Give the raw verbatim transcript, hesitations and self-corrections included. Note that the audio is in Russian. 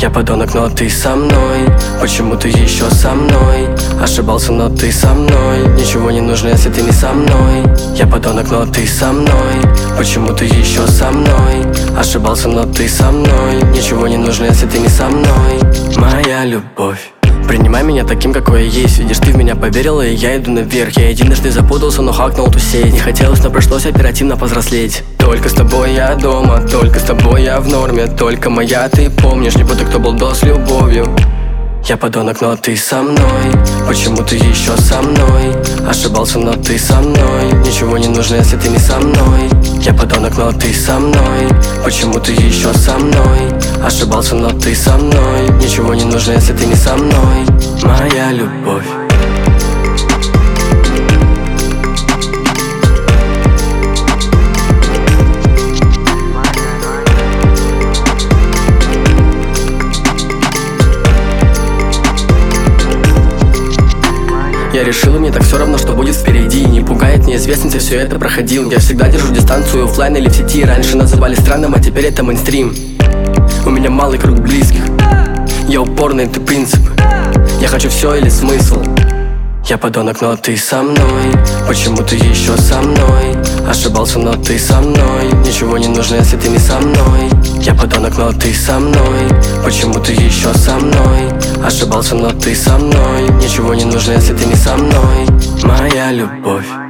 Я подонок, но ты со мной. Почему ты еще со мной? Ошибался, но ты со мной. Ничего не нужно, если ты не со мной. Я подонок, но ты со мной. Почему ты еще со мной? Ошибался, но ты со мной. Ничего не нужно, если ты не со мной. Моя любовь, принимай меня таким, какой я есть. Видишь, ты в меня поверила, и я иду наверх. Я единожды запутался, но хакнул ту сеть. Не хотелось, но пришлось оперативно повзрослеть. Только с тобой я дома, только с тобой я в норме. Только моя ты помнишь, не будто кто был до с любовью. Я подонок, но ты со мной. Почему ты еще со мной? Ошибался, но ты со мной. Ничего не нужно, если ты не со мной. Я подонок, но ты со мной. Почему ты еще со мной? Ошибался, но ты со мной. Ничего не нужно, если ты не со мной. Моя любовь. Я решил, мне так все равно, что будет впереди. Не пугает неизвестность, я все это проходил. Я всегда держу дистанцию оффлайн или в сети. Раньше называли странным, а теперь это мейнстрим. У меня малый круг близких. Я упорный, ты принцип. Я хочу все или смысл. Я подонок, но ты со мной. Почему ты еще со мной? Ошибался, но ты со мной. Ничего не нужно, если ты не со мной. Я подонок, но ты со мной. Почему ты еще со мной? Ошибался, но ты со мной. Ничего не нужно, если ты не со мной. Моя любовь.